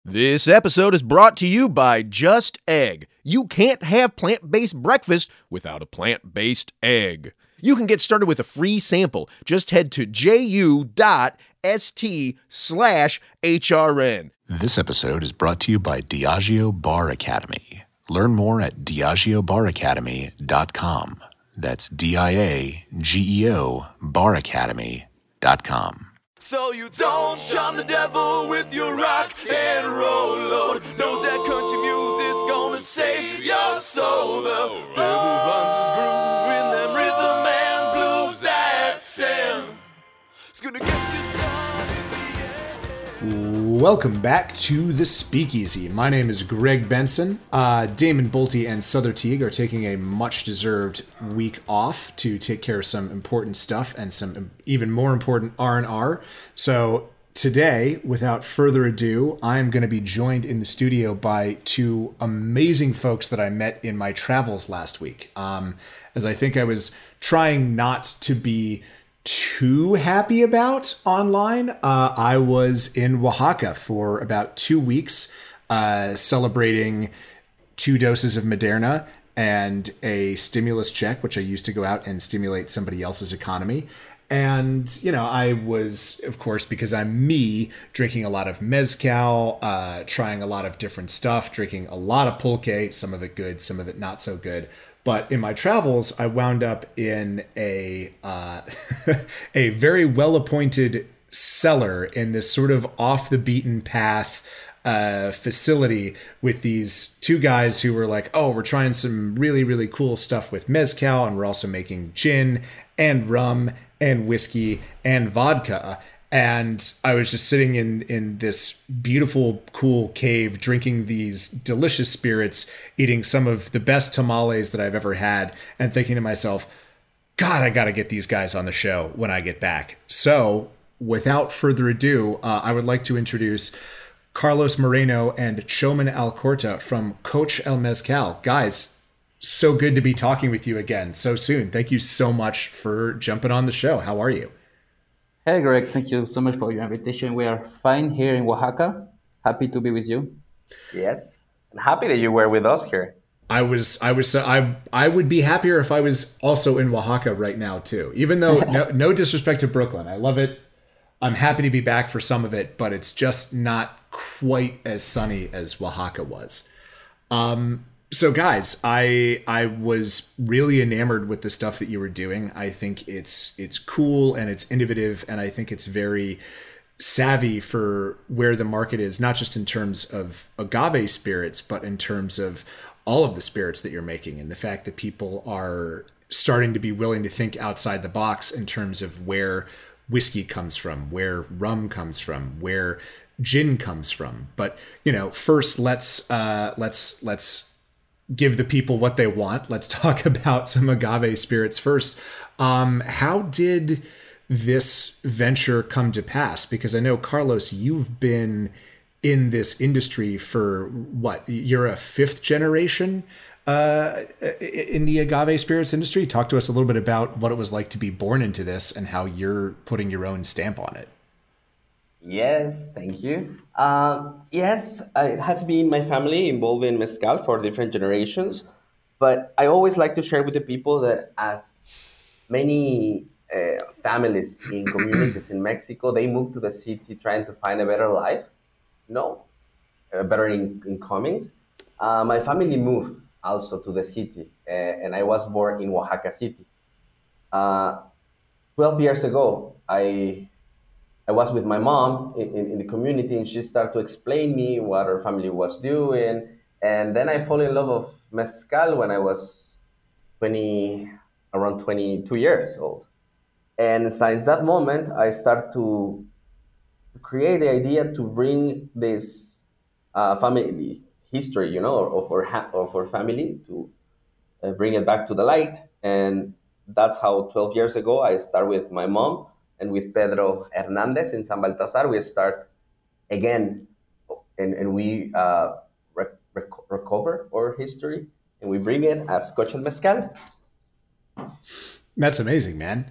This episode is brought to you by Just Egg. You can't have plant-based breakfast without a plant-based egg. You can get started with a free sample. Just head to ju.st/HRN. This episode is brought to you by Diageo Bar Academy. Learn more at diageobaracademy.com. That's DIAGEO baracademy.com. So you don't shun the devil with your rock and roll load. Knows that country music's gonna save your soul. The devil runs his groove in them rhythm and blues that Sam. It's gonna get you some in the end. Welcome back to The Speakeasy. My name is Greg Benson. Damon Bolte and Souther Teague are taking a much-deserved week off to take care of some important stuff and some even more important R&R. So today, without further ado, I'm going to be joined in the studio by two amazing folks that I met in my travels last week. As I think I was trying not to be too happy about online. I was in Oaxaca for about 2 weeks, celebrating 2 doses of Moderna and a stimulus check, which I used to go out and stimulate somebody else's economy. And, you know, I was, of course, because I'm me, drinking a lot of mezcal, trying a lot of different stuff, drinking a lot of pulque, some of it good, some of it not so good. But in my travels, I wound up in a a very well-appointed cellar in this sort of off-the-beaten-path facility with these 2 guys who were like, oh, we're trying some really, really cool stuff with mezcal, and we're also making gin and rum and whiskey and vodka. And I was just sitting in this beautiful, cool cave, drinking these delicious spirits, eating some of the best tamales that I've ever had, and thinking to myself, God, I got to get these guys on the show when I get back. So without further ado, I would like to introduce Carlos Moreno and Choman Alcorta from Coach El Mezcal. Guys, so good to be talking with you again so soon. Thank you so much for jumping on the show. How are you? Hey Greg, thank you so much for your invitation. We are fine here in Oaxaca. Happy to be with you. Yes, I'm happy that you were with us here. I would be happier if I was also in Oaxaca right now too. Even though no disrespect to Brooklyn, I love it. I'm happy to be back for some of it, but it's just not quite as sunny as Oaxaca was. So guys, I was really enamored with the stuff that you were doing. I think it's cool and it's innovative, and I think it's very savvy for where the market is, not just in terms of agave spirits, but in terms of all of the spirits that you're making, and the fact that people are starting to be willing to think outside the box in terms of where whiskey comes from, where rum comes from, where gin comes from. But, you know, first let's give the people what they want. Let's talk about some agave spirits first. How did this venture come to pass? Because I know, Carlos, you've been in this industry for what? You're a 5th generation in the agave spirits industry. Talk to us a little bit about what it was like to be born into this and how you're putting your own stamp on it. Yes, thank you. Yes, it has been my family involved in mezcal for different generations, but I always like to share with the people that as many families in communities in Mexico, they move to the city trying to find a better life, better incomings. My family moved also to the city, and I was born in Oaxaca City. 12 years ago, I was with my mom in the community, and she started to explain me what her family was doing. And then I fell in love with mezcal when I was around 22 years old. And since that moment, I started to create the idea to bring this family history, of our family, to bring it back to the light. And that's how 12 years ago, I started with my mom and with Pedro Hernandez in San Baltasar. We start again, and we recover our history, and we bring it as Coach El Mezcal. That's amazing, man.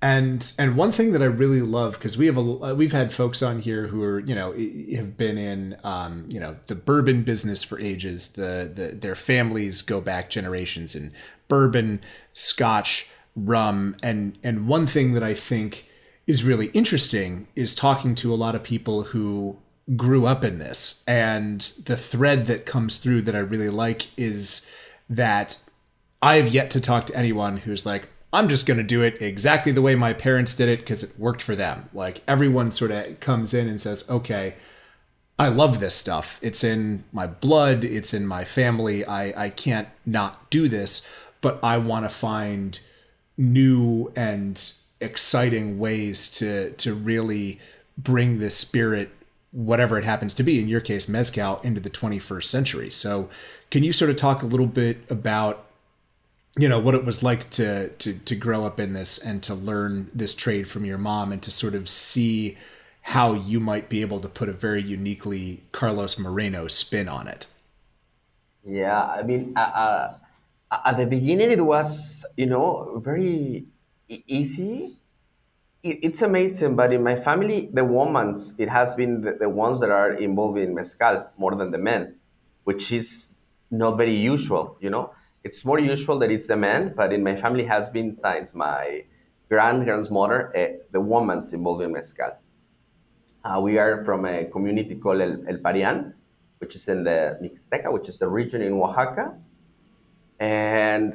And one thing that I really love, because we've had folks on here who are, have been in the bourbon business for ages. Their families go back generations in bourbon, Scotch, rum, and one thing that I think is really interesting is talking to a lot of people who grew up in this. And the thread that comes through that I really like is that I have yet to talk to anyone who's like, I'm just going to do it exactly the way my parents did it because it worked for them. Like, everyone sort of comes in and says, okay, I love this stuff. It's in my blood. It's in my family. I can't not do this, but I want to find new and exciting ways to really bring this spirit, whatever it happens to be, in your case, mezcal, into the 21st century. So can you sort of talk a little bit about what it was like to grow up in this and to learn this trade from your mom and to sort of see how you might be able to put a very uniquely Carlos Moreno spin on it? Yeah, I mean, at the beginning, it was, very easy. It's amazing, but in my family, the women, it has been the ones that are involved in mezcal more than the men, which is not very usual. It's more usual that it's the men, but in my family has been since my grandmother, the woman's involved in mezcal. We are from a community called El Parian, which is in the Mixteca, which is the region in Oaxaca. And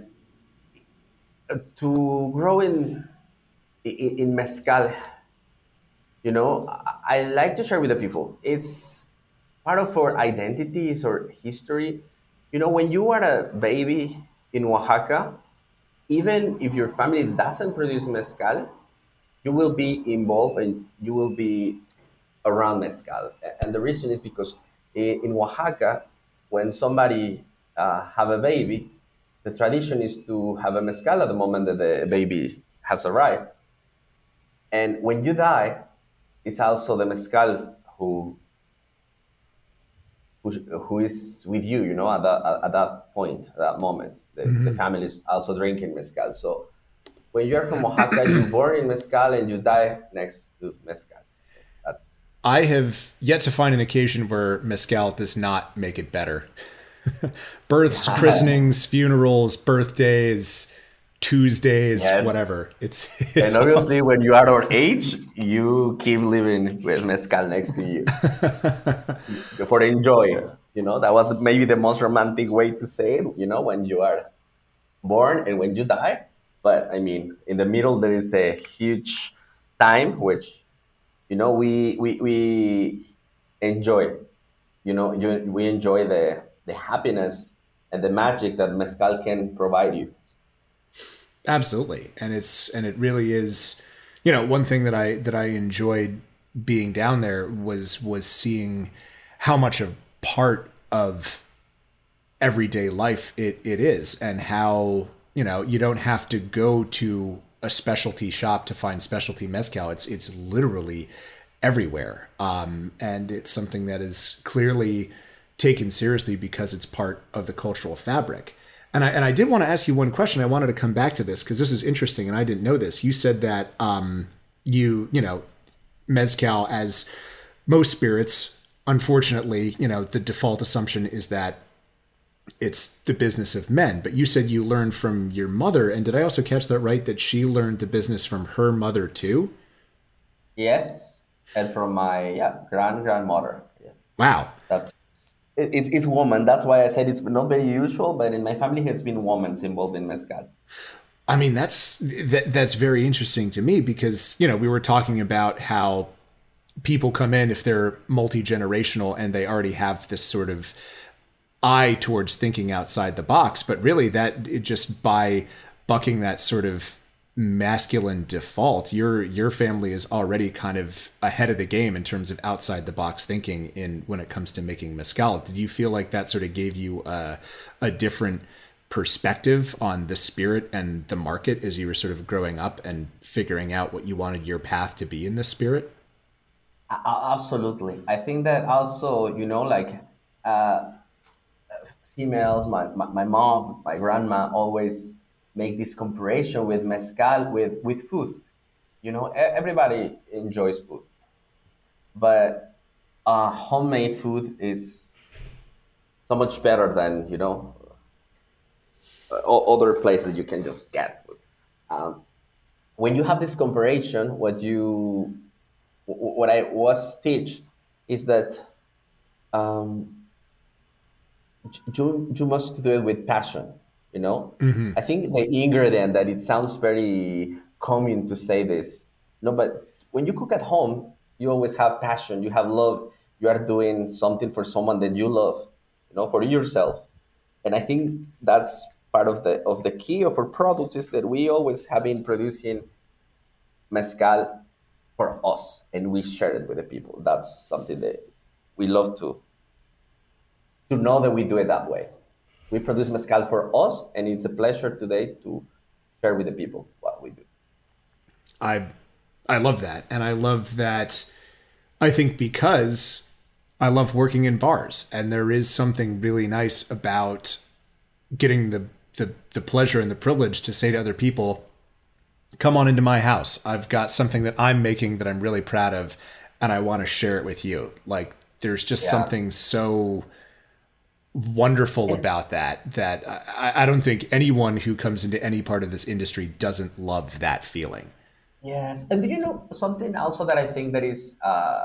to grow in mezcal, I like to share with the people. It's part of our identity, it's our history. When you are a baby in Oaxaca, even if your family doesn't produce mezcal, you will be involved and you will be around mezcal. And the reason is because in Oaxaca, when somebody have a baby, the tradition is to have a mezcal at the moment that the baby has arrived. And when you die, it's also the mezcal who is with you, at that point, at that moment. The family is also drinking mezcal. So when you're from Oaxaca, you're born in mezcal and you die next to mezcal. So that's. I have yet to find an occasion where mezcal does not make it better. Births, christenings, funerals, birthdays, Tuesdays, yes. Whatever. It's and obviously when you are our age, you keep living with mezcal next to you for enjoy. That was maybe the most romantic way to say it. When you are born and when you die. But I mean, in the middle there is a huge time which we enjoy. We enjoy the happiness and the magic that mezcal can provide you. Absolutely. And it really is, one thing that I enjoyed being down there was seeing how much a part of everyday life it is, and how, you don't have to go to a specialty shop to find specialty mezcal. It's literally everywhere. And it's something that is clearly taken seriously because it's part of the cultural fabric. And I did want to ask you one question. I wanted to come back to this because this is interesting and I didn't know this. You said that mezcal, as most spirits, unfortunately, the default assumption is that it's the business of men. But you said you learned from your mother. And did I also catch that right, that she learned the business from her mother too? Yes. And from my grandmother. Yeah. Wow. It's woman. That's why I said it's not very usual, but in my family has been women involved in mezcal. I mean, that's very interesting to me because, we were talking about how people come in if they're multi-generational and they already have this sort of eye towards thinking outside the box, but really just by bucking that sort of masculine default, your family is already kind of ahead of the game in terms of outside the box thinking when it comes to making mezcal. Did you feel like that sort of gave you a different perspective on the spirit and the market as you were sort of growing up and figuring out what you wanted your path to be in the spirit? Absolutely. I think that also, females, my mom, my grandma always make this comparison with mezcal with food. everybody enjoys food, but homemade food is so much better than other places you can just get food. Um, when you have this comparison, what I was teach is that um, you must do it with passion. I think the ingredient that it sounds very common to say this, no, but when you cook at home, you always have passion, you have love, you are doing something for someone that you love, for yourself. And I think that's part of the key of our products is that we always have been producing mezcal for us and we share it with the people. That's something that we love to know that we do it that way. We produce mezcal for us, and it's a pleasure today to share with the people what we do. I I love that. And I love that, I think, because I love working in bars, and there is something really nice about getting the pleasure and the privilege to say to other people, come on into my house. I've got something that I'm making that I'm really proud of, and I want to share it with you. Like, there's just something so wonderful about that I don't think anyone who comes into any part of this industry doesn't love that feeling. Yes. And do you know something also that I think that is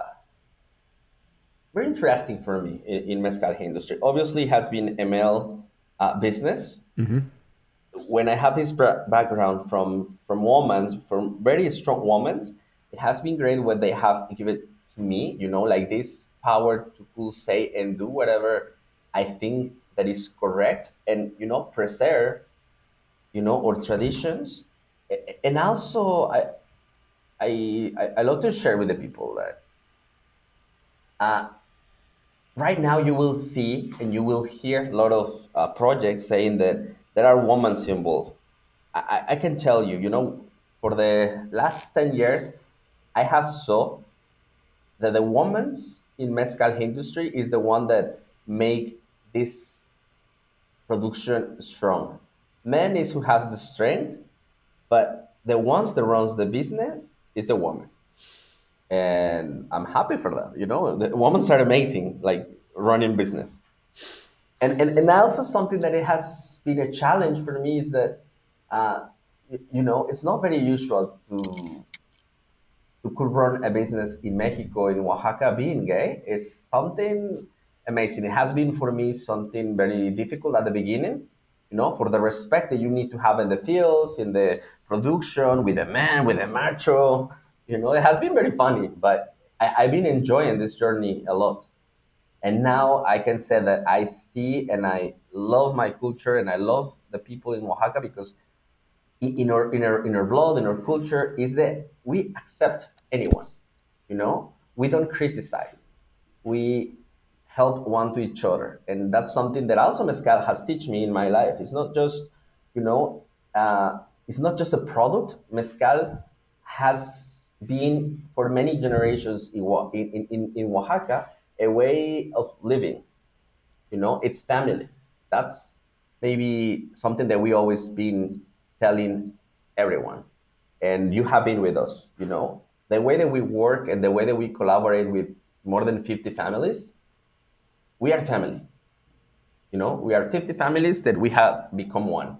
very interesting for me in mezcal industry? Obviously, it has been ML business. Mm-hmm. When I have this background from women, from very strong women, it has been great what they have given to me, you know, like this power to cool say and do whatever I think that is correct, and, you know, preserve, you know, our traditions. And also, I love to share with the people that right now you will see and you will hear a lot of projects saying that there are women involved. I can tell you, you know, for the last 10 years, I have saw that the women in mezcal industry is the one that make this production strong. Men is who has the strength, but the ones that runs the business is a woman. And I'm happy for that. You know, the women are amazing, like running business. And also something that it has been a challenge for me is that, you know, it's not very usual to could run a business in Mexico, in Oaxaca, being gay. It's something amazing. It has been for me something very difficult at the beginning, you know, for the respect that you need to have in the fields, in the production, with the man, with the macho. You know, it has been very funny, but I've been enjoying this journey a lot. And now I can say that I see and I love my culture and I love the people in Oaxaca because in our blood, in our culture, is that we accept anyone. You know, we don't criticize. We help one to each other, and that's something that also mezcal has taught me in my life. It's not just, you know, it's not just a product. Mezcal has been for many generations in Oaxaca a way of living. You know, it's family. That's maybe something that we always been telling everyone, and you have been with us. You know, the way that we work and the way that we collaborate with more than 50 families, we are family. You know, we are 50 families that we have become one.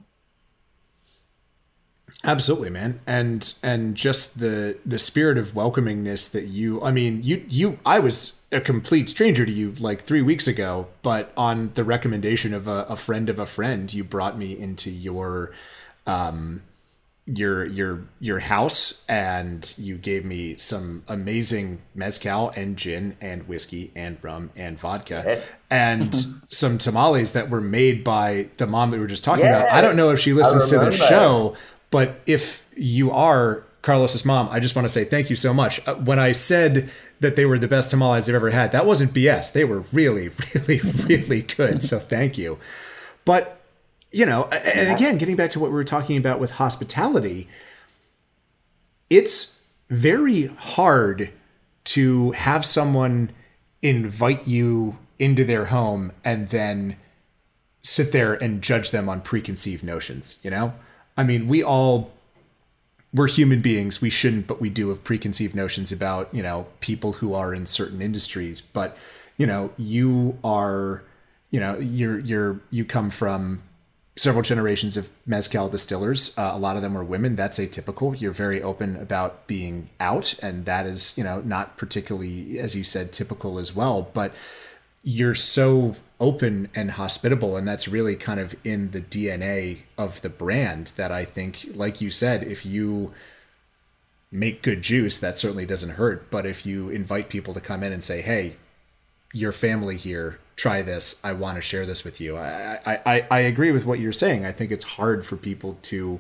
Absolutely, man. And just the spirit of welcomingness that I was a complete stranger to you like 3 weeks ago, but on the recommendation of a friend of a friend, you brought me into your house, and you gave me some amazing mezcal and gin and whiskey and rum and vodka and some tamales that were made by the mom that we were just talking about. I don't know if she listens to the show, but if you are Carlos's mom, I just want to say thank you so much. When I said that they were the best tamales I've ever had, that wasn't BS. They were really, really, really good. So thank you. But, you know, and again, getting back to what we were talking about with hospitality, it's very hard to have someone invite you into their home and then sit there and judge them on preconceived notions, you know? I mean, we all we're human beings. We shouldn't, but we do have preconceived notions about, people who are in certain industries. But, you are, you come from several generations of mezcal distillers. A lot of them are women. That's atypical. You're very open about being out, and that is, not particularly, as you said, typical as well. But you're so open and hospitable, and that's really kind of in the DNA of the brand, that I think, like you said, if you make good juice, that certainly doesn't hurt. But if you invite people to come in and say, hey, your family here, try this, I want to share this with you, I agree with what you're saying. I think it's hard for people to,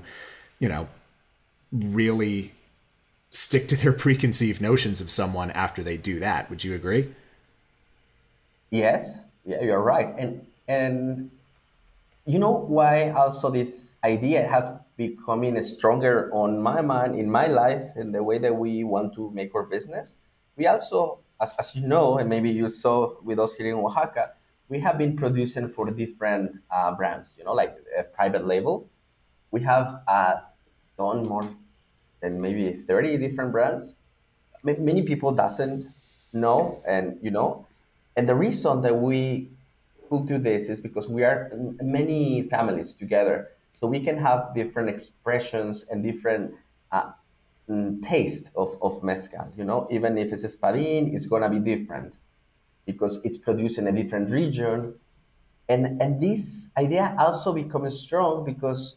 really stick to their preconceived notions of someone after they do that. Would you agree? Yes, yeah, you're right. And you know why also this idea has becoming stronger on my mind, in my life, in the way that we want to make our business. We also, as you know, and maybe you saw with us here in Oaxaca, we have been producing for different brands, like a private label. We have done more than maybe 30 different brands. Many people doesn't know, and the reason that we could do this is because we are many families together, so we can have different expressions and different taste of mezcal. Even if it's espadín, it's gonna be different because it's produced in a different region, and this idea also becomes strong because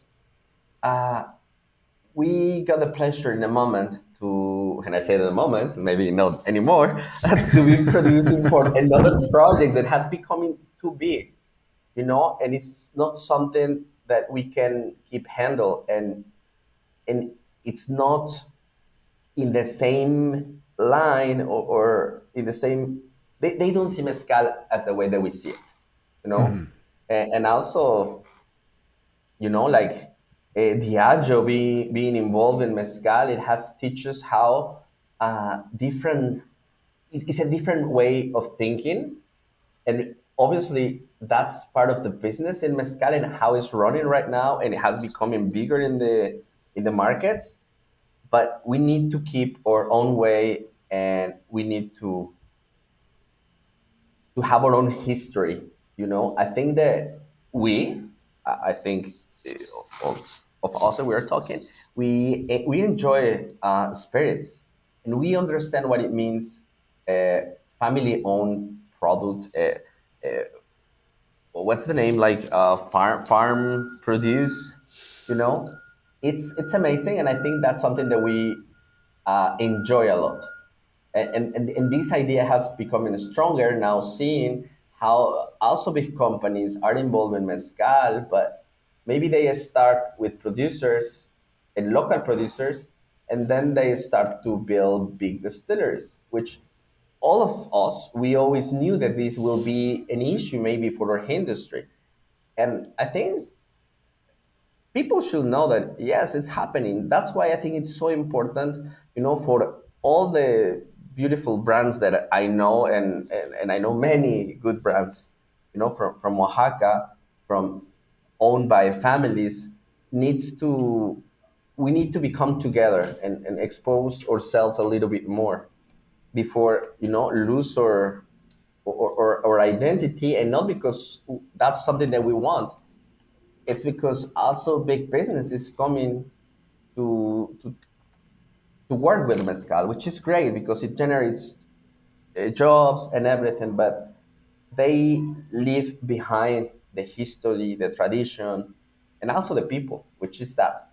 we got the pleasure in a moment to, and I say the moment, maybe not anymore, to be producing for another project that has become too big, and it's not something that we can keep handle, and it's not in the same line or in the same, they don't see mezcal as the way that we see it, and also, like, Diageo being involved in mezcal, it has teaches how different, it's a different way of thinking, and obviously that's part of the business in mezcal and how it's running right now, and it has becoming bigger in the market. But we need to keep our own way, and we need to have our own history. I think that I think of us that we are talking, we enjoy spirits, and we understand what it means, family-owned product. What's the name, like farm produce? It's amazing, and I think that's something that we enjoy a lot. And this idea has become stronger now, seeing how also big companies are involved in mezcal, but maybe they start with producers and local producers, and then they start to build big distilleries, which all of us, we always knew that this will be an issue maybe for our industry. And I think people should know that, yes, it's happening. That's why I think it's so important, for all the beautiful brands that I know, and I know many good brands, from Oaxaca, from owned by families, we need to become together and expose ourselves a little bit more before, lose our identity, and not because that's something that we want. It's because also big business is coming to work with mezcal, which is great because it generates jobs and everything, but they leave behind the history, the tradition, and also the people, which is that.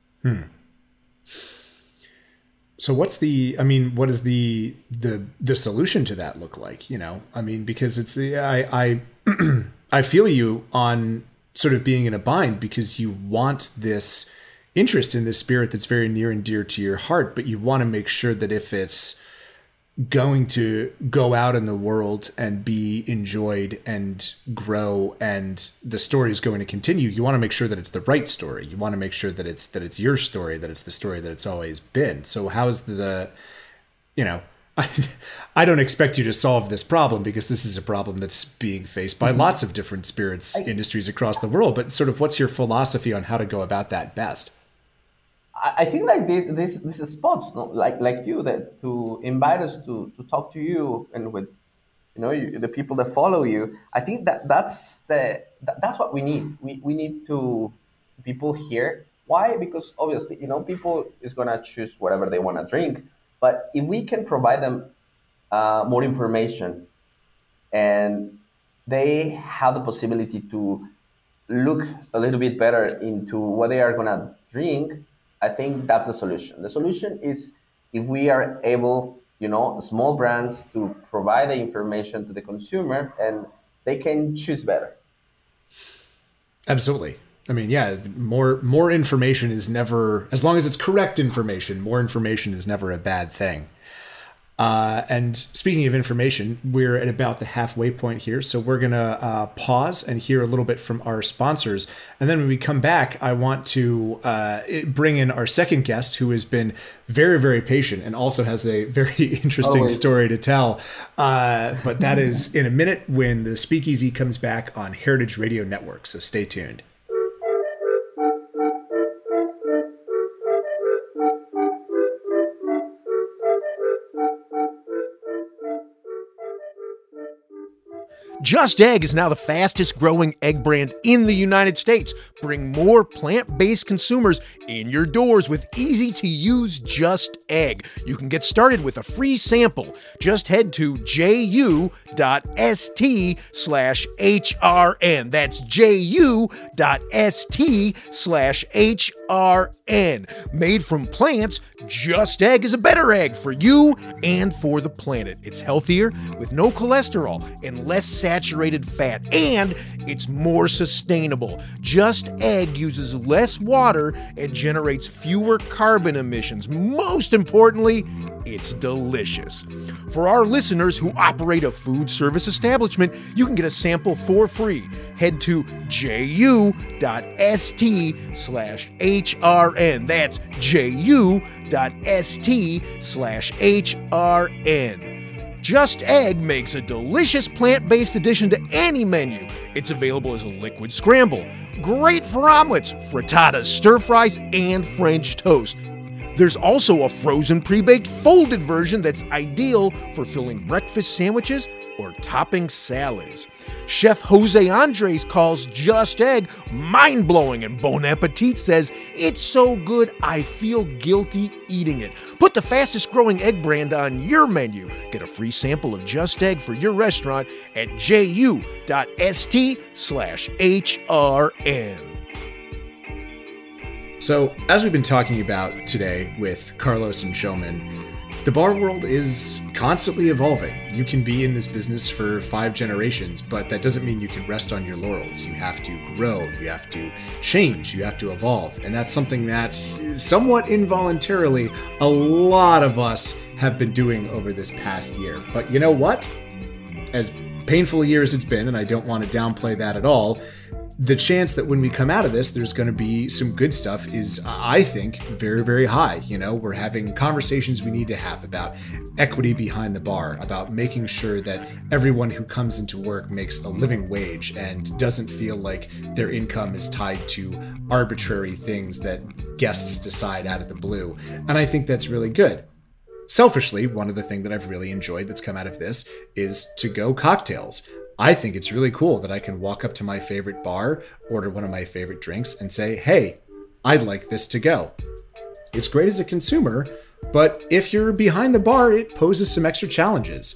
So what is the solution to that look like? Because it's I I feel you on sort of being in a bind, because you want this interest in this spirit that's very near and dear to your heart, but you want to make sure that if it's going to go out in the world and be enjoyed and grow, and the story is going to continue, you want to make sure that it's the right story. You want to make sure that it's your story, that it's the story that it's always been. So how's I don't expect you to solve this problem, because this is a problem that's being faced by lots of different spirits industries across the world, but sort of what's your philosophy on how to go about that best? I think like this spots, no? like you, that to invite us to talk to you and with the people that follow you. I think that's what we need. We need to people here. Why? Because obviously, people is gonna choose whatever they want to drink. But if we can provide them more information, and they have the possibility to look a little bit better into what they are gonna drink, I think that's the solution. The solution is if we are able, small brands to provide the information to the consumer and they can choose better. Absolutely. I mean, yeah, more information is never, as long as it's correct information, more information is never a bad thing. And speaking of information, we're at about the halfway point here. So we're going to pause and hear a little bit from our sponsors. And then when we come back, I want to bring in our second guest, who has been very, very patient and also has a very interesting story to tell. But that is in a minute when the Speakeasy comes back on Heritage Radio Network. So stay tuned. Just Egg is now the fastest growing egg brand in the United States. Bring more plant-based consumers in your doors with easy-to-use Just Egg. You can get started with a free sample. Just head to ju.st/HRN. That's ju.st/HRN. Made from plants, Just Egg is a better egg for you and for the planet. It's healthier with no cholesterol and less saturated fat, and it's more sustainable. Just Egg uses less water and generates fewer carbon emissions. Most importantly, it's delicious. For our listeners who operate a food service establishment, you can get a sample for free. Head to ju.st/HRN. That's ju.st/HRN. Just Egg makes a delicious plant-based addition to any menu. It's available as a liquid scramble. Great for omelets, frittatas, stir-fries, and French toast. There's also a frozen pre-baked folded version that's ideal for filling breakfast sandwiches or topping salads. Chef Jose Andres calls Just Egg mind-blowing, and Bon Appetit says, "It's so good I feel guilty eating it." Put the fastest growing egg brand on your menu. Get a free sample of Just Egg for your restaurant at ju.st/HRN. So, as we've been talking about today with Carlos and Showman, the bar world is constantly evolving. You can be in this business for 5 generations, but that doesn't mean you can rest on your laurels. You have to grow, you have to change, you have to evolve. And that's something that somewhat involuntarily a lot of us have been doing over this past year. But you know what? As painful a year as it's been, and I don't want to downplay that at all, the chance that when we come out of this, there's going to be some good stuff is, I think, very, very high. We're having conversations we need to have about equity behind the bar, about making sure that everyone who comes into work makes a living wage and doesn't feel like their income is tied to arbitrary things that guests decide out of the blue. And I think that's really good. Selfishly, one of the things that I've really enjoyed that's come out of this is to-go cocktails. I think it's really cool that I can walk up to my favorite bar, order one of my favorite drinks, and say, "Hey, I'd like this to go." It's great as a consumer, but if you're behind the bar, it poses some extra challenges.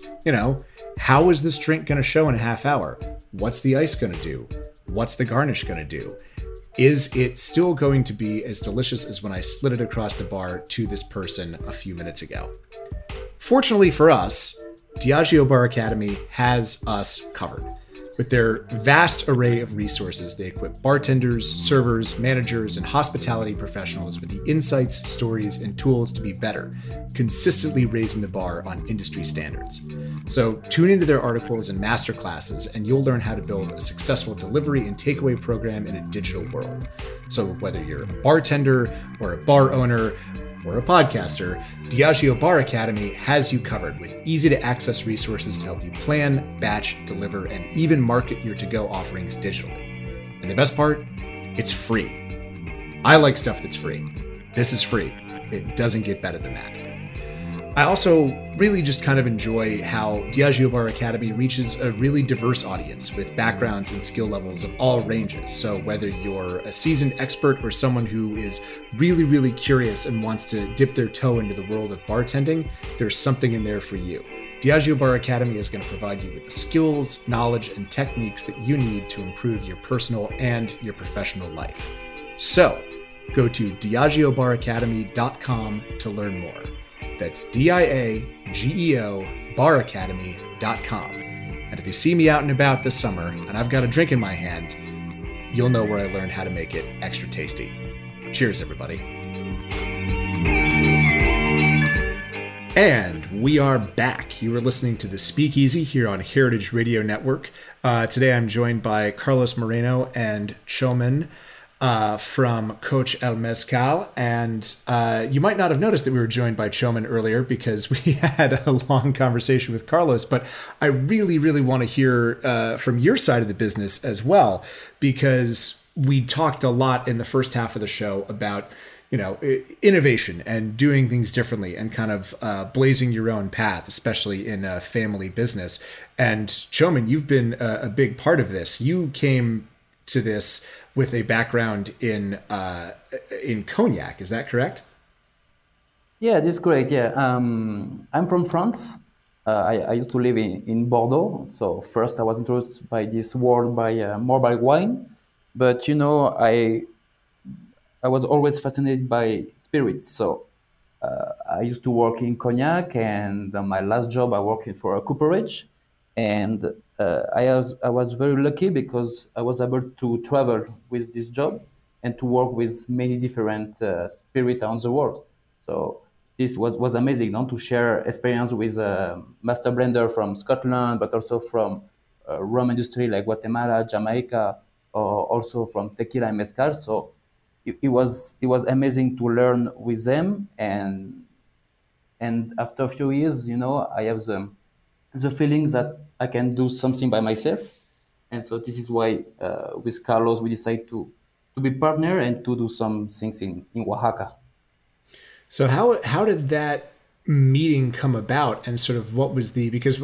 How is this drink going to show in a half hour? What's the ice going to do? What's the garnish going to do? Is it still going to be as delicious as when I slid it across the bar to this person a few minutes ago? Fortunately for us, Diageo Bar Academy has us covered. With their vast array of resources, they equip bartenders, servers, managers, and hospitality professionals with the insights, stories, and tools to be better, consistently raising the bar on industry standards. So tune into their articles and masterclasses, and you'll learn how to build a successful delivery and takeaway program in a digital world. So whether you're a bartender or a bar owner or a podcaster, Diageo Bar Academy has you covered with easy-to-access resources to help you plan, batch, deliver, and even market your to-go offerings digitally. And the best part, it's free. I like stuff that's free. This is free. It doesn't get better than that. I also really just kind of enjoy how Diageo Bar Academy reaches a really diverse audience with backgrounds and skill levels of all ranges. So whether you're a seasoned expert or someone who is really, really curious and wants to dip their toe into the world of bartending, there's something in there for you. Diageo Bar Academy is going to provide you with the skills, knowledge, and techniques that you need to improve your personal and your professional life. So go to DiageoBarAcademy.com to learn more. That's DIAGEO baracademy.com. And if you see me out and about this summer and I've got a drink in my hand, you'll know where I learned how to make it extra tasty. Cheers, everybody. And we are back. You are listening to The Speakeasy here on Heritage Radio Network. Today I'm joined by Carlos Moreno and Chomin from Coach El Mezcal. And you might not have noticed that we were joined by Chomin earlier because we had a long conversation with Carlos, but I really, really want to hear from your side of the business as well, because we talked a lot in the first half of the show about, you know, innovation and doing things differently and kind of blazing your own path, especially in a family business. And Chomin, you've been a big part of this. You came to this with a background in cognac. Is that correct? Yeah, this is great. Yeah, I'm from France. I used to live in Bordeaux. So first I was introduced by this world more by wine, but you know I was always fascinated by spirits. So I used to work in cognac, and my last job I worked for a cooperage, and I was very lucky because I was able to travel with this job and to work with many different spirits around the world. So this was amazing, to share experience with a master blender from Scotland, but also from rum industry like Guatemala, Jamaica, or also from tequila and mezcal. So it was amazing to learn with them, and after a few years, I have the feeling that I can do something by myself, and so this is why with Carlos we decided to be partner and to do some things in Oaxaca. So how did that meeting come about, and sort of what was because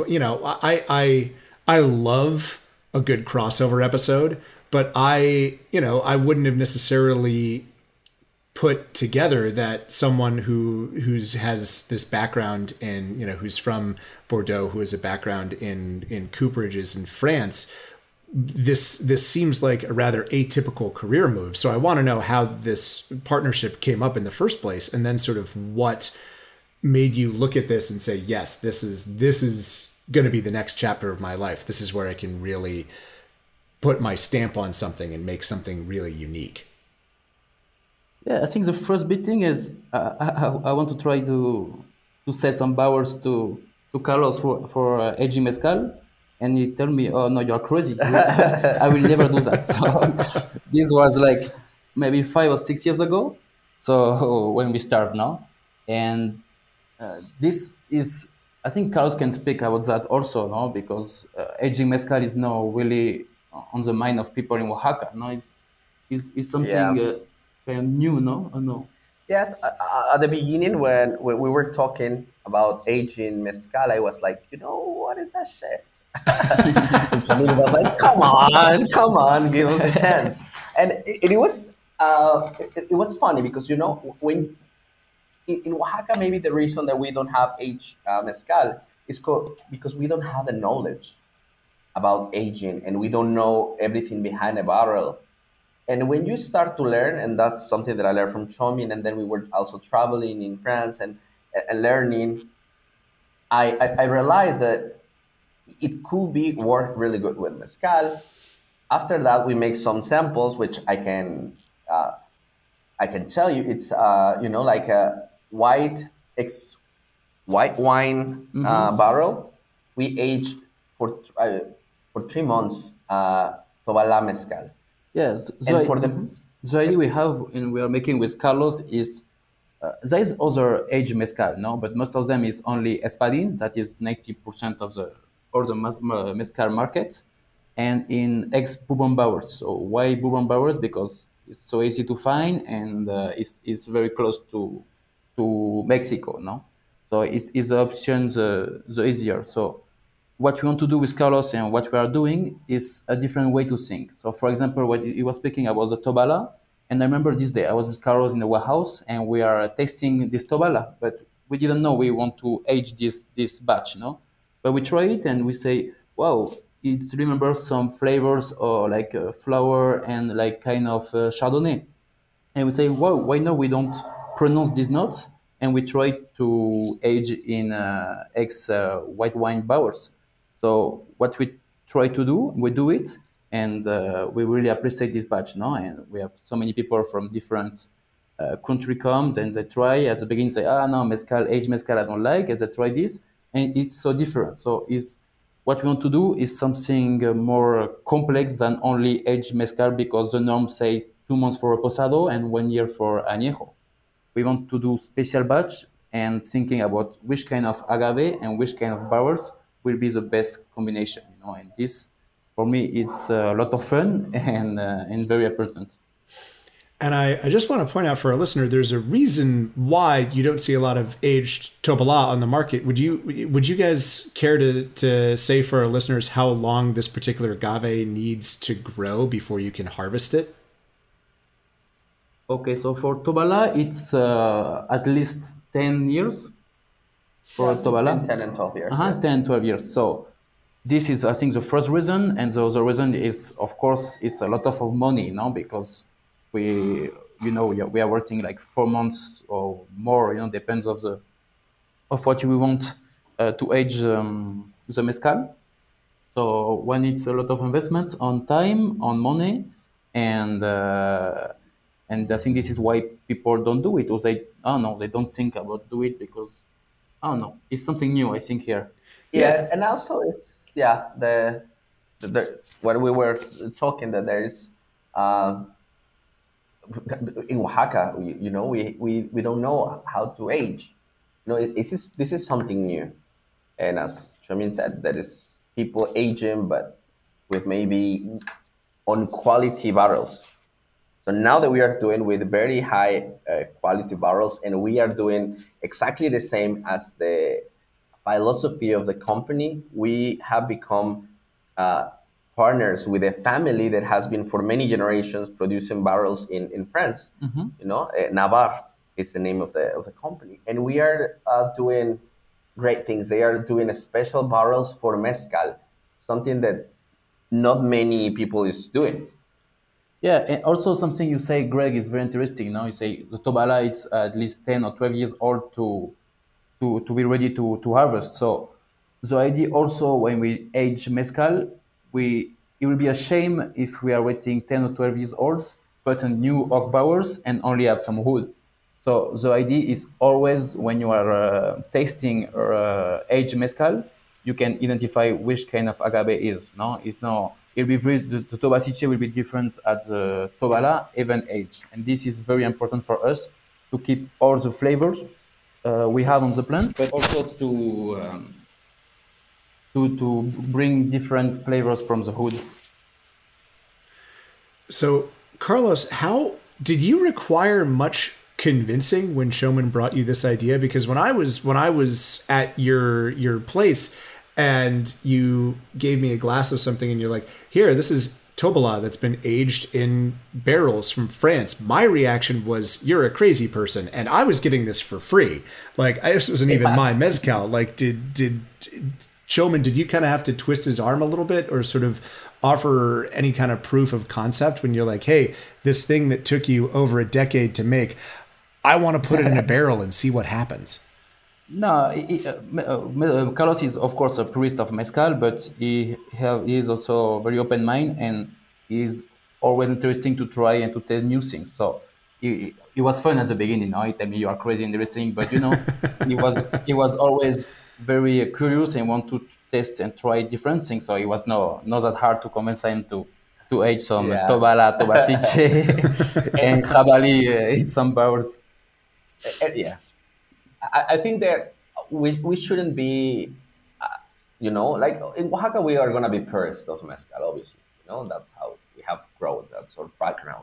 I love a good crossover episode, but I wouldn't have necessarily put together that someone who has this background in, who's from Bordeaux, who has a background in cooperages in France, this seems like a rather atypical career move. So I want to know how this partnership came up in the first place, and then sort of what made you look at this and say, yes, this is going to be the next chapter of my life. This is where I can really put my stamp on something and make something really unique. Yeah, I think the first big thing is I want to try to sell some barrels to Carlos for aging mezcal, and he told me, "Oh no, you're crazy! I will never do that." So this was like maybe 5 or 6 years ago. So when we start now, and this is, I think Carlos can speak about that also, no, because aging mezcal is now really on the mind of people in Oaxaca. No, it's something. Yeah. New, no? Or no? Yes, at the beginning when we were talking about aging mezcal, I was like, what is that shit? And Camille was like, come on, give us a chance. And it was funny because, when in Oaxaca, maybe the reason that we don't have aged mezcal is because we don't have the knowledge about aging, and we don't know everything behind a barrel. And when you start to learn, and that's something that I learned from Chomin, and then we were also traveling in France and learning, I realized that it could work really good with mezcal. After that, we make some samples, which I can tell you, it's like a white wine barrel. We aged for 3 months Tobalá mezcal. Yes, the idea we have and we are making with Carlos is there is other aged mezcal, no, but most of them is only espadín, that is 90% of the mezcal market, and in ex-bourbon barrels. So why bourbon barrels? Because it's so easy to find, and it's very close to Mexico, no? So it's the option the easier. So what we want to do with Carlos and what we are doing is a different way to think. So for example, what he was speaking about the Tobala, and I remember this day I was with Carlos in the warehouse and we are tasting this Tobala, but we didn't know we want to age this batch, no? But we try it and we say, wow, it remembers some flavors or like flower and like kind of Chardonnay. And we say, wow, why not we don't pronounce these notes? And we try to age in ex white wine barrels. So what we try to do, we do it, and we really appreciate this batch, no? And we have so many people from different country comes and they try at the beginning say, no, mezcal, aged mezcal I don't like, as they try this, and it's so different. So is what we want to do is something more complex than only aged mezcal because the norm says 2 months for reposado and 1 year for añejo. We want to do special batch and thinking about which kind of agave and which kind of barrels will be the best combination, you know. And this, for me, it's a lot of fun and very important. And I just want to point out for our listener, there's a reason why you don't see a lot of aged Tobala on the market. Would you guys care to say for our listeners how long this particular agave needs to grow before you can harvest it? Okay, so for Tobala, it's at least 10 years for Tobala. 10 and 12 years. 10, 12 years. So this is, I think, the first reason. And the other reason is, of course, it's a lot of money, you know, because we are working like 4 months or more, you know, depends of what we want to age the mezcal. So when it's a lot of investment on time, on money, and I think this is why people don't do it, or they don't think about do it because it's something new, I think, here. Yes, and also it's the what we were talking that there is in Oaxaca, we don't know how to age. You know, this is something new, and as Chamin said, that is people aging, but with maybe on quality barrels. So now that we are doing with very high quality barrels, and we are doing exactly the same as the philosophy of the company, we have become partners with a family that has been for many generations producing barrels in France. Mm-hmm. You know, Navarre is the name of the company, and we are doing great things. They are doing special barrels for mezcal, something that not many people is doing. Yeah, and also something you say, Greg, is very interesting. Now you say the Tobala it's at least 10 or 12 years old to be ready to harvest. So the idea also when we age mezcal, it will be a shame if we are waiting 10 or 12 years old, put in new oak barrels and only have some wood. So the idea is always when you are tasting aged mezcal, you can identify which kind of agave is. No, it's no. It'll be the Tobaciche will be different at the Tobala, even age, and this is very important for us to keep all the flavors we have on the plant, but also to bring different flavors from the hood. So, Carlos, how did you require much convincing when Showman brought you this idea? Because when I was at your place and you gave me a glass of something and you're like, here, this is Tobala that's been aged in barrels from France. My reaction was, you're a crazy person. And I was getting this for free. Like, this wasn't even my mezcal. Like, did Showman, did you kind of have to twist his arm a little bit or sort of offer any kind of proof of concept when you're like, hey, this thing that took you over a decade to make, I want to put it in a barrel and see what happens? No, Carlos is of course a purist of mezcal, but he is also very open mind and is always interesting to try and to test new things. So it was fun at the beginning. He told me you are crazy and everything, but he was always very curious and want to test and try different things. So it was not that hard to convince him to age some Tobala, Tobaciche, and Jabali in some barrels. Yeah. I think that we shouldn't be, like in Oaxaca, we are going to be purists of mezcal, obviously. That's how we have grown, that's our background.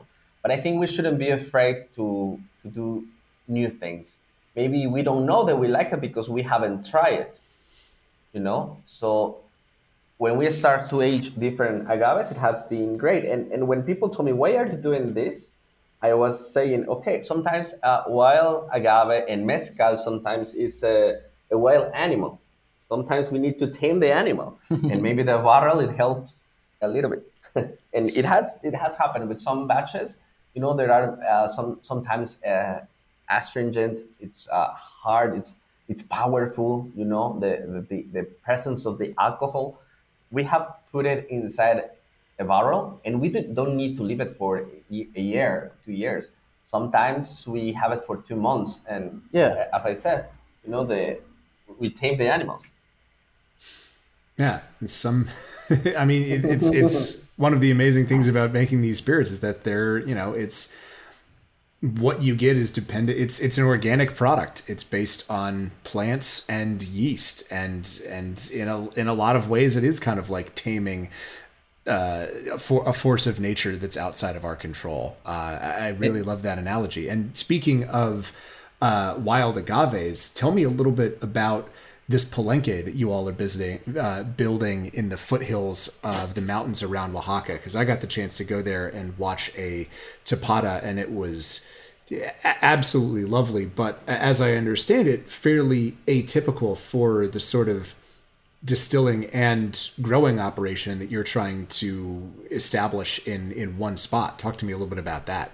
But I think we shouldn't be afraid to do new things. Maybe we don't know that we like it because we haven't tried it, you know? So when we start to age different agaves, it has been great. And when people told me, why are you doing this? I was saying, okay, sometimes wild agave and mezcal sometimes is a wild animal. Sometimes we need to tame the animal. And maybe the barrel, it helps a little bit. And it has happened with some batches. You know, there are sometimes astringent. It's hard. It's powerful. You know, the presence of the alcohol. We have put it inside a barrel, and we don't need to leave it for a year, 2 years. Sometimes we have it for 2 months, and Yeah. as I said, you know, we tame the animal. Yeah, and some. I mean, it's one of the amazing things about making these spirits is that they're, you know, it's what you get is dependent. It's an organic product. It's based on plants and yeast, and in a lot of ways, it is kind of like taming for a force of nature that's outside of our control. I really love that analogy. And speaking of wild agaves, tell me a little bit about this palenque that you all are building in the foothills of the mountains around Oaxaca, because I got the chance to go there and watch a tapada, and it was absolutely lovely. But as I understand it, fairly atypical for the sort of distilling and growing operation that you're trying to establish in one spot. Talk to me a little bit about that.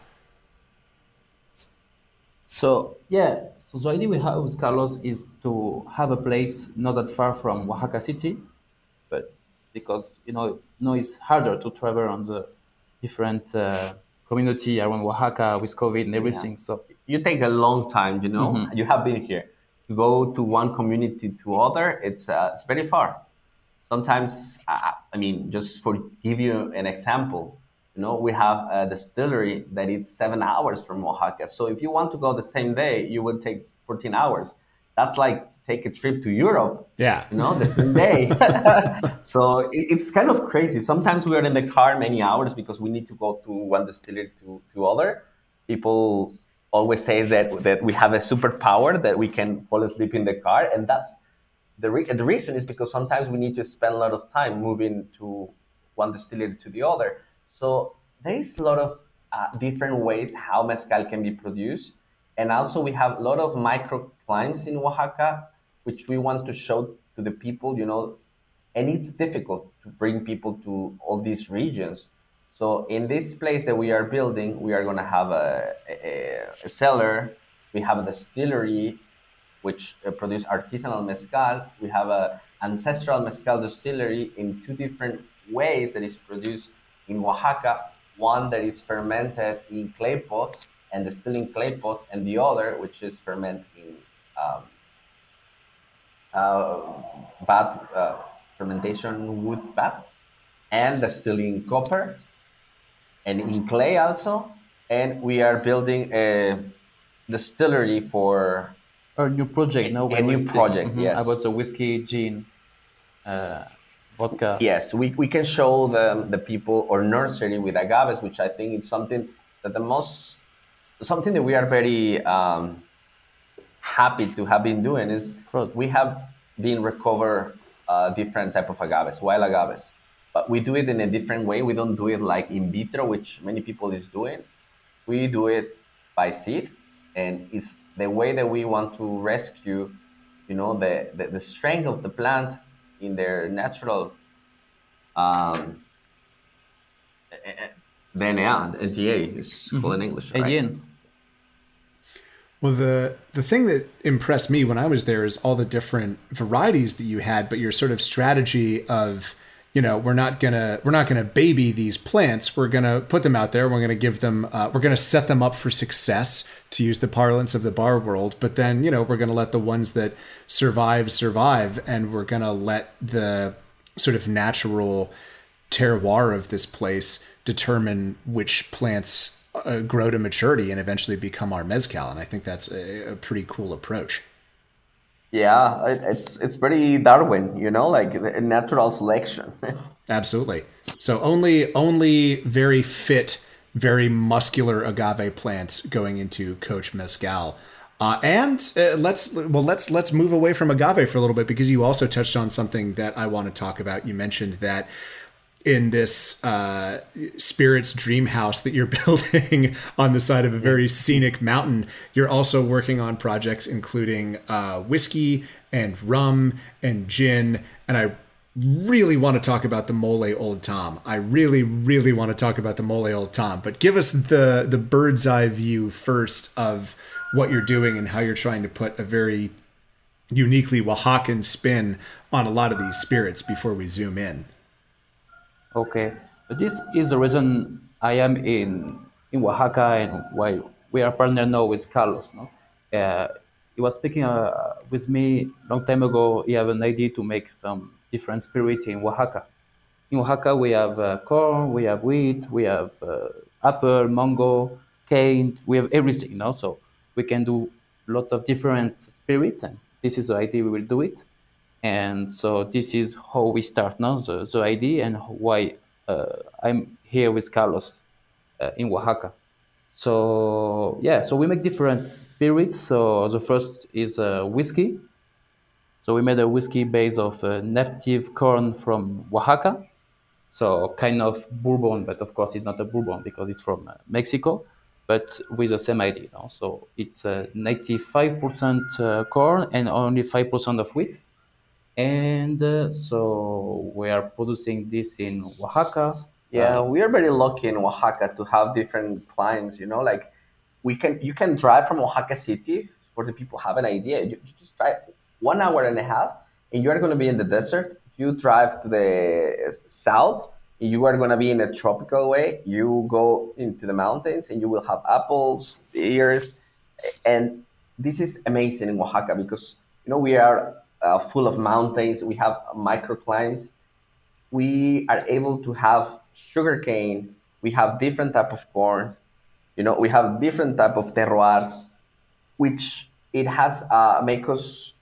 So yeah, so the idea we have with Carlos is to have a place not that far from Oaxaca City, but because it's harder to travel on the different community around Oaxaca with COVID and everything. So You take a long time, you know. You have been here. To go to one community to other, it's very far. Sometimes, I mean, just for give you an example, you know, we have a distillery that is 7 hours from Oaxaca. So if you want to go the same day, you would take 14 hours. That's like take a trip to Europe. Yeah. You know, the same day. So it's kind of crazy. Sometimes we are in the car many hours because we need to go to one distillery to other. People always say that we have a superpower that we can fall asleep in the car, and that's the reason is because sometimes we need to spend a lot of time moving to one distillery to the other. So there is a lot of different ways how mezcal can be produced, and also we have a lot of microclimes in Oaxaca, which we want to show to the people, you know, and it's difficult to bring people to all these regions. So in this place that we are building, we are going to have a cellar. We have a distillery, which produce artisanal mezcal. We have a ancestral mezcal distillery in two different ways that is produced in Oaxaca. One that is fermented in clay pot and distilled in clay pot, and the other which is fermented in fermentation wood baths and distilled in copper and in clay also. And we are building a distillery for a new project now. A new project, yes. About the whiskey, gin, vodka. Yes, we can show the people our nursery with agaves, which I think is something that we are very happy to have been doing is we have been recover different type of agaves, wild agaves, but we do it in a different way. We don't do it like in vitro, which many people is doing. We do it by seed, and it's the way that we want to rescue, you know, the strength of the plant in their natural DNA, SGA is called in English, right? Again. Well, the thing that impressed me when I was there is all the different varieties that you had, but your sort of strategy of, you know, we're not gonna baby these plants. We're gonna put them out there. We're gonna give them. We're gonna set them up for success, to use the parlance of the bar world. But then, you know, we're gonna let the ones that survive, and we're gonna let the sort of natural terroir of this place determine which plants grow to maturity and eventually become our mezcal. And I think that's a pretty cool approach. Yeah, it's pretty Darwin, you know, like a natural selection. Absolutely. So only very fit very muscular agave plants going into Coach Mezcal. Let's move away from agave for a little bit, because you also touched on something that I want to talk about. You mentioned that in this Spirits Dream House that you're building on the side of a very scenic mountain, you're also working on projects including whiskey and rum and gin. And I really want to talk about the Mole Old Tom. I really, really want to talk about the Mole Old Tom. But give us the bird's eye view first of what you're doing and how you're trying to put a very uniquely Oaxacan spin on a lot of these spirits before we zoom in. Okay, but this is the reason I am in Oaxaca and why we are partnered now with Carlos. No, he was speaking with me long time ago. He have an idea to make some different spirit in Oaxaca. In Oaxaca, we have corn, we have wheat, we have apple, mango, cane. We have everything. No, so we can do a lot of different spirits, and this is the idea we will do it. And so this is how we start now, the idea, and why I'm here with Carlos in Oaxaca. So yeah, so we make different spirits. So the first is whiskey. So we made a whiskey based of native corn from Oaxaca. So kind of bourbon, but of course it's not a bourbon because it's from Mexico, but with the same idea. No? So it's 95% corn and only 5% of wheat. And so we are producing this in Oaxaca. Yeah, we are very lucky in Oaxaca to have different clients. Like you can drive from Oaxaca City. For the people who have an idea, you just drive 1 hour and a half, and you are going to be in the desert. You drive to the south, and you are going to be in a tropical way. You go into the mountains, and you will have apples, pears, and this is amazing in Oaxaca because we are full of mountains. We have microclimates. We are able to have sugarcane. We have different type of corn. We have different type of terroir, which it has make us,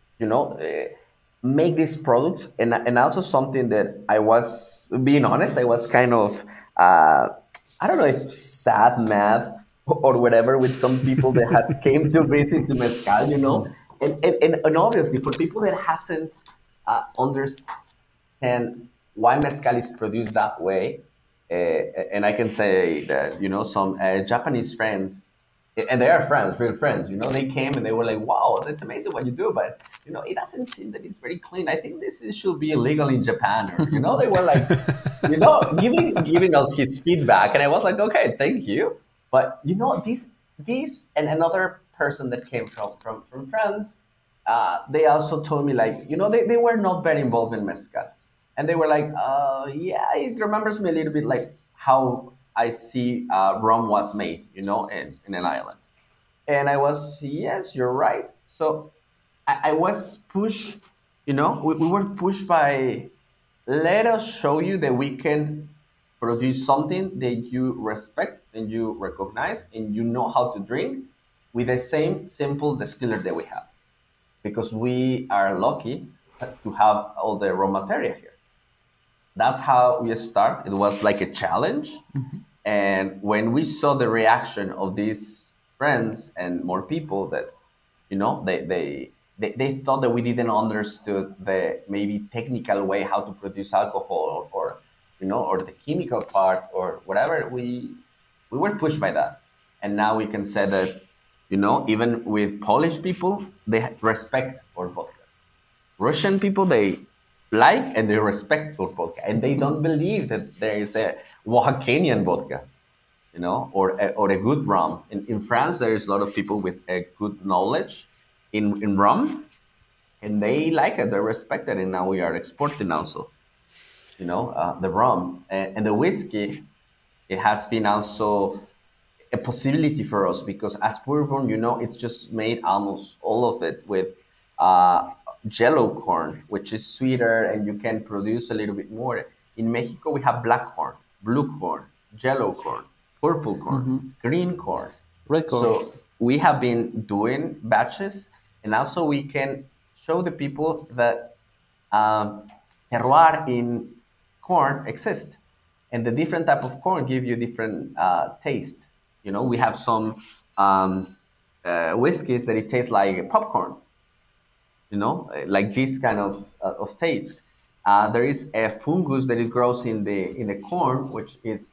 make these products. And also something that I was, being honest, I was kind of, I don't know if sad, mad, or whatever with some people that has came to visit to Mezcal, And obviously, for people that hasn't understand why mezcal is produced that way, and I can say that some Japanese friends, and they are friends, real friends. They came and they were like, "Wow, that's amazing what you do," but it doesn't seem that it's very clean. I think this should be illegal in Japan. Or, they were like, giving us his feedback, and I was like, "Okay, thank you." But this and another person that came from France, they also told me like, they were not very involved in mezcal. And they were like, yeah, it remembers me a little bit like how I see rum was made, in an island. And I was, yes, you're right. So I was pushed, we were pushed by, let us show you that we can produce something that you respect and you recognize and you know how to drink with the same simple distiller that we have, because we are lucky to have all the raw material here. That's how we start. It was like a challenge. Mm-hmm. And when we saw the reaction of these friends and more people that, they thought that we didn't understood the maybe technical way how to produce alcohol or the chemical part or whatever, we were pushed by that. And now we can say that, even with Polish people, they respect our vodka. Russian people, they like and they respect our vodka. And they don't believe that there is a Oaxacan vodka, or a good rum. In France, there is a lot of people with a good knowledge in rum. And they like it, they respect it. And now we are exporting also, the rum. And the whiskey, it has been also a possibility for us because as bourbon, it's just made almost all of it with yellow corn, which is sweeter and you can produce a little bit more. In Mexico, we have black corn, blue corn, yellow corn, purple corn, green corn, red corn. So we have been doing batches, and also we can show the people that terroir in corn exists. and the different type of corn give you different taste. You know, we have some whiskeys that it tastes like popcorn. You know, like this kind of taste. There is a fungus that it grows in the corn, which is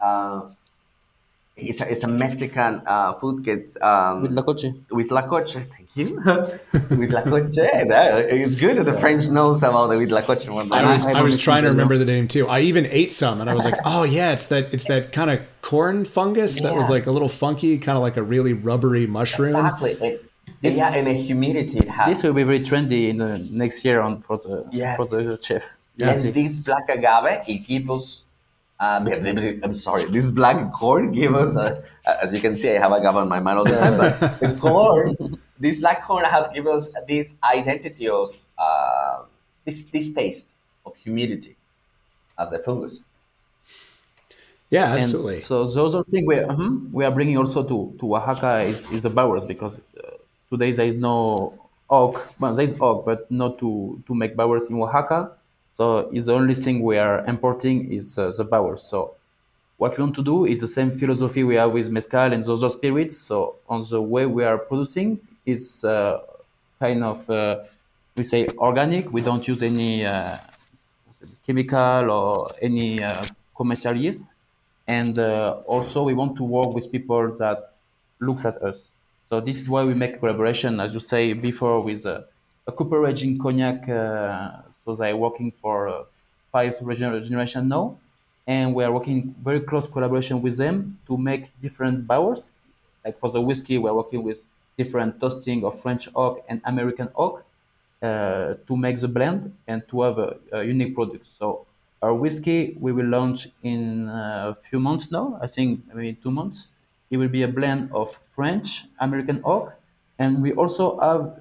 it's a Mexican food kit With La Coche. with la coche. Thank you. With la coche. It's good that the French knows about the with la coche one. I was trying to remember the name too. I even ate some, and I was like, "Oh yeah, it's that kind of corn fungus that was Yeah. like a little funky, kind of like a really rubbery mushroom." Exactly. And the humidity it has. This will be very trendy in the next year on for Yes. the chef. And this black agave, it gives us. I'm sorry. This black corn gives us. As you can see, I have agave on my mind all the time. But the corn, this black corn has given us this identity of this taste of humidity as the fungus. Yeah, And absolutely. so the other thing we are bringing also to Oaxaca is the bowers, because today there is no oak. Well, there is oak, but not to make bowers in Oaxaca. So is the only thing we are importing is the bowers. So what we want to do is the same philosophy we have with mezcal and those other spirits. So on the way we are producing is kind of we say organic. We don't use any chemical or any commercial yeast. And also we want to work with people that looks at us. So this is why we make collaboration, as you say before, with a Cooper Aging Cognac. So they're working for 5 generation now, and we are working very close collaboration with them to make different bowers. Like for the whiskey, we're working with different toasting of French oak and American oak to make the blend and to have a unique product. So our whiskey we will launch in a few months now. I think maybe 2 months. It will be a blend of French, American oak, and we also have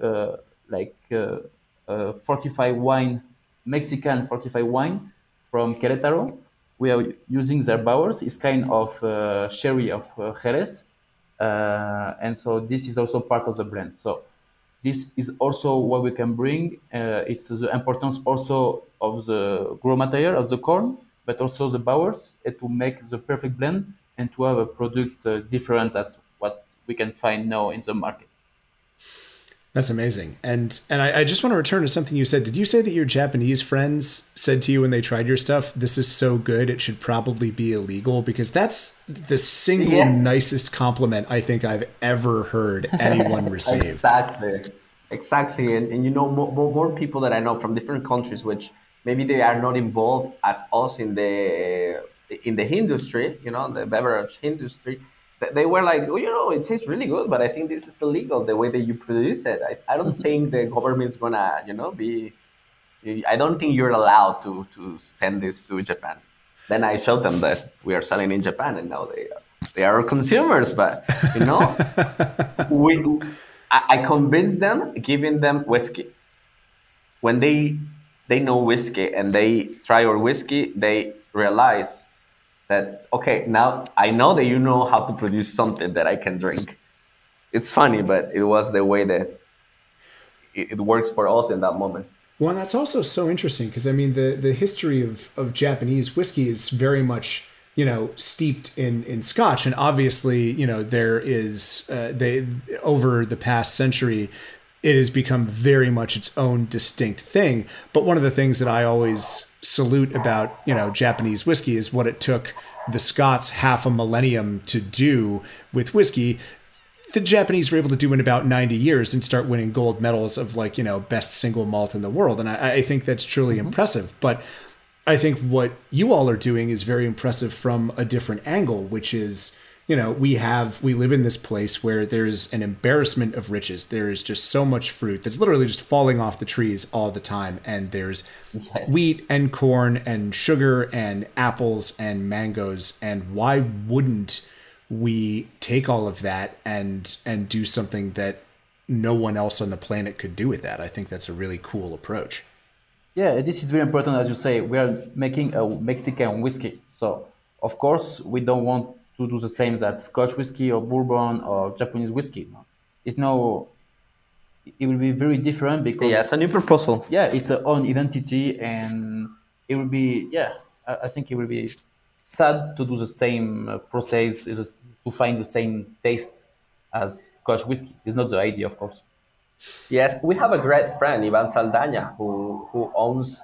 fortified wine, Mexican fortified wine from Querétaro. We are using their bowers. It's kind of sherry of Jerez, and so this is also part of the blend. So this is also what we can bring. It's the importance also of the raw material of the corn, but also the bowers to make the perfect blend and to have a product different than what we can find now in the market. That's amazing. And I just want to return to something you said. Did you say that your Japanese friends said to you when they tried your stuff, "This is so good, it should probably be illegal"? Because that's the single nicest compliment I think I've ever heard anyone receive. Exactly. And you know, more people that I know from different countries, which maybe they are not involved as us in the industry, you know, the beverage industry. They were like, oh, you know, it tastes really good, but I think this is illegal the way that you produce it. I don't think the government's gonna, you know, I don't think you're allowed to send this to Japan. Then I showed them that we are selling in Japan, and now they are consumers. But you know, I convinced them, giving them whiskey. When they know whiskey and they try our whiskey, they realize that, okay, now I know that you know how to produce something that I can drink. It's funny, but it was the way that it works for us in that moment. Well, that's also so interesting because I mean the history of Japanese whiskey is very much, you know, steeped in Scotch, and obviously, you know, there is they over the past century it has become very much its own distinct thing. But one of the things that I always salute about, you know, Japanese whiskey is what it took the Scots half a millennium to do with whiskey. The Japanese were able to do in about 90 years and start winning gold medals of, like, you know, best single malt in the world. And I think that's truly impressive. But I think what you all are doing is very impressive from a different angle, which is, you know, we live in this place where there's an embarrassment of riches. There is just so much fruit that's literally just falling off the trees all the time. And there's wheat and corn and sugar and apples and mangoes. And why wouldn't we take all of that and do something that no one else on the planet could do with that? I think that's a really cool approach. Yeah, this is very important. As you say, we are making a Mexican whiskey. So, of course, we don't want to do the same that Scotch whiskey or bourbon or Japanese whiskey. It will be very different because... Yeah, it's a new proposal. Yeah, it's a own identity, and it will be, I think it will be sad to do the same process to find the same taste as Scotch whiskey. It's not the idea, of course. Yes, we have a great friend, Ivan Saldaña, who owns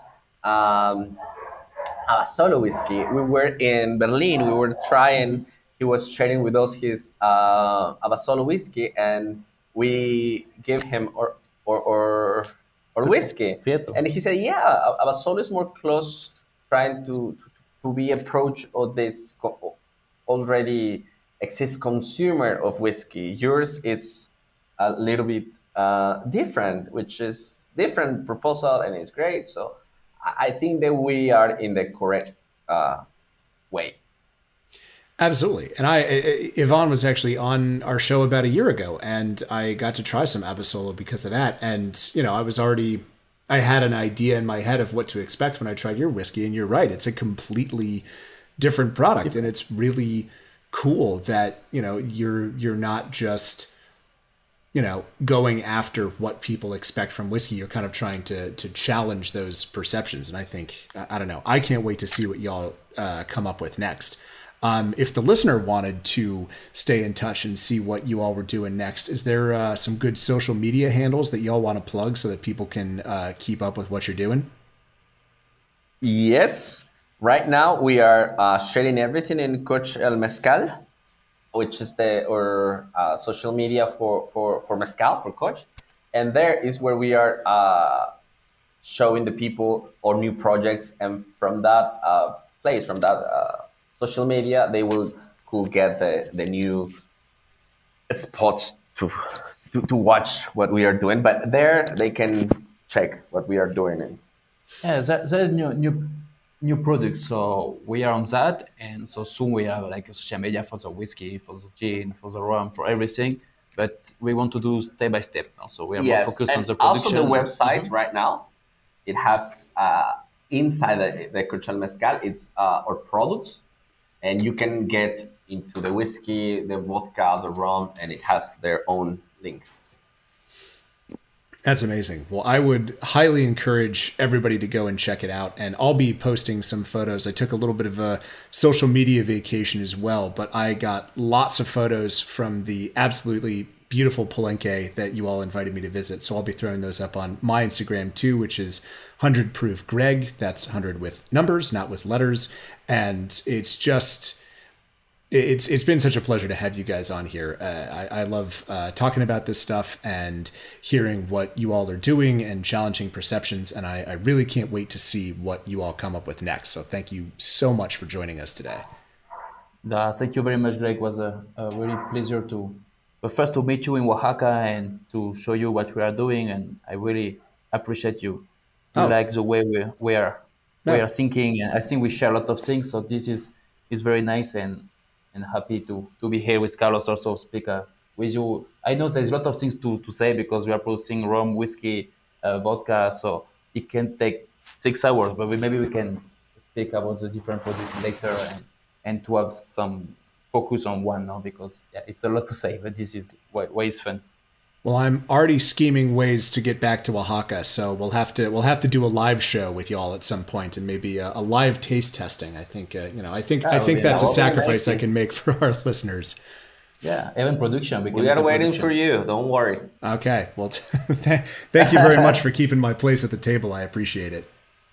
Abasolo whiskey. We were in Berlin. We were trying. He was sharing with us his Abasolo whiskey, and we gave him or whiskey. Prieto. And he said, "Yeah, Abasolo is more close, trying to be approach of this already exist consumer of whiskey. Yours is a little bit different, which is different proposal, and it's great. So I think that we are in the correct way." Absolutely. And Yvonne was actually on our show about a year ago, and I got to try some Abasolo because of that. And, I had an idea in my head of what to expect when I tried your whiskey. And you're right. It's a completely different product. And it's really cool that, you're not just, going after what people expect from whiskey. You're kind of trying to challenge those perceptions. And I think, I don't know, I can't wait to see what y'all come up with next. If the listener wanted to stay in touch and see what you all were doing next, is there some good social media handles that y'all want to plug so that people can keep up with what you're doing? Yes. Right now we are sharing everything in Coach El Mezcal, which is our social media for Mezcal, for Coach. And there is where we are showing the people our new projects. And from that place, from that social media, they could get the new spots to watch what we are doing. But there they can check what we are doing. Yeah, there's new products. So we are on that, and so soon we have like a social media for the whiskey, for the gin, for the rum, for everything. But we want to do step by step now. So we are more focused on the production. Also the website right now, it has inside the Coach El Mezcal, it's our products. And you can get into the whiskey, the vodka, the rum, and it has their own link. That's amazing. Well, I would highly encourage everybody to go and check it out. And I'll be posting some photos. I took a little bit of a social media vacation as well, but I got lots of photos from the absolutely beautiful Palenque that you all invited me to visit. So I'll be throwing those up on my Instagram too, which is 100 Proof Greg. That's 100 with numbers, not with letters. And it's just, it's been such a pleasure to have you guys on here. I love talking about this stuff and hearing what you all are doing and challenging perceptions. And I really can't wait to see what you all come up with next. So thank you so much for joining us today. Thank you very much, Greg. It was a really pleasure first to meet you in Oaxaca and to show you what we are doing. And I really appreciate you. You like the way we are thinking, and I think we share a lot of things. So this is very nice, and happy to be here with Carlos, also speak with you. I know there's a lot of things to say because we are producing rum, whiskey, vodka, so it can take 6 hours, but maybe we can speak about the different products later and to have some focus on one now, because it's a lot to say, but this is why it's fun. Well, I'm already scheming ways to get back to Oaxaca, so we'll have to do a live show with y'all at some point, and maybe a live taste testing. I think I think that's a sacrifice I can make for our listeners. Yeah, even production. We are waiting for you. Don't worry. Okay. Well, thank you very much for keeping my place at the table. I appreciate it.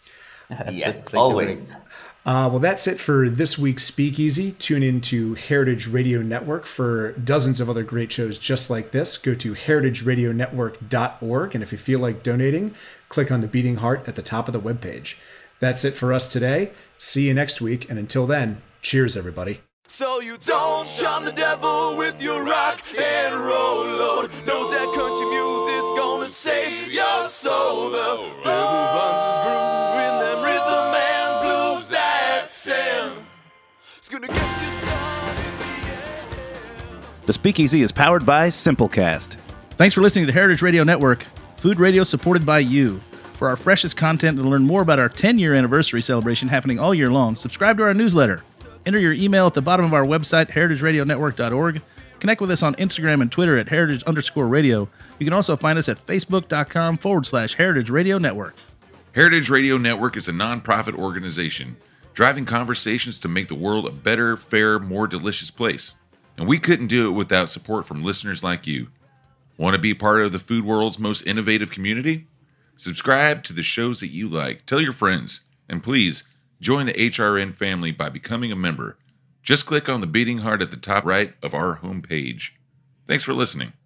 Yes, always. Well, that's it for this week's Speakeasy. Tune in to Heritage Radio Network for dozens of other great shows just like this. Go to heritageradionetwork.org, and if you feel like donating, click on the beating heart at the top of the webpage. That's it for us today. See you next week, and until then, cheers, everybody. So you don't shun the devil with your rock and roll load. Knows that country music's gonna save your soul. The devil runs his groove in them rhythm and blues that sing. It's gonna get you some in the end. The Speakeasy is powered by Simplecast. Thanks for listening to Heritage Radio Network, food radio supported by you. For our freshest content and to learn more about our 10-year anniversary celebration happening all year long, subscribe to our newsletter. Enter your email at the bottom of our website, heritageradionetwork.org. Connect with us on Instagram and Twitter at heritage_radio. You can also find us at facebook.com/Heritage Radio Network. Heritage Radio Network is a nonprofit organization driving conversations to make the world a better, fairer, more delicious place. And we couldn't do it without support from listeners like you. Want to be part of the food world's most innovative community? Subscribe to the shows that you like, tell your friends, and please join the HRN family by becoming a member. Just click on the beating heart at the top right of our homepage. Thanks for listening.